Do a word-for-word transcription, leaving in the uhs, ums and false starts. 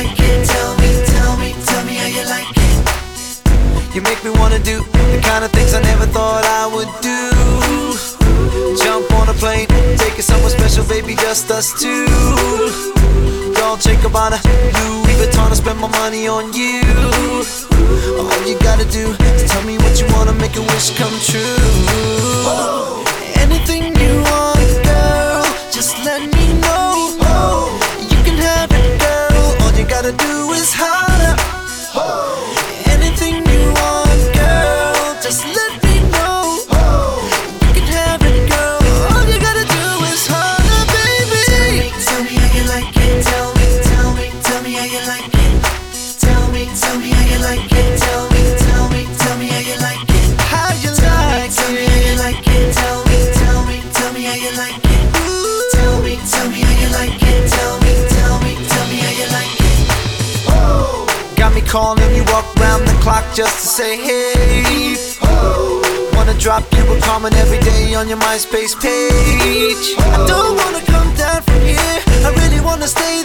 like it. Tell me, tell me, tell me how you like it. You make me wanna do the kind of things I never thought I would do. Jump on a plane, take it somewhere special, baby, just us two. Dolce and Gabbana, Louis Vuitton, I spend my money on you. All you gotta do is tell me what you wanna, make a wish come true. Anything you want, girl, just let me know. You can have it, girl, all you gotta do is holler. Anything you want, girl, just let me know. You can have it, girl, all you gotta do is holler, baby. Tell me, tell me how you like it. Tell me, tell me, tell me how you like it. Tell me, tell me how you like it. Tell me, tell me, tell me how you like it. How you like it? Tell me how you like it. Tell me, tell me, tell me how you like it. Tell me, tell me how you like it. Tell me, tell me, tell me how you like it. Got me calling you up round the clock just to say hey. Wanna drop you a comment every day on your MySpace page. I don't wanna come down from here, I really wanna stay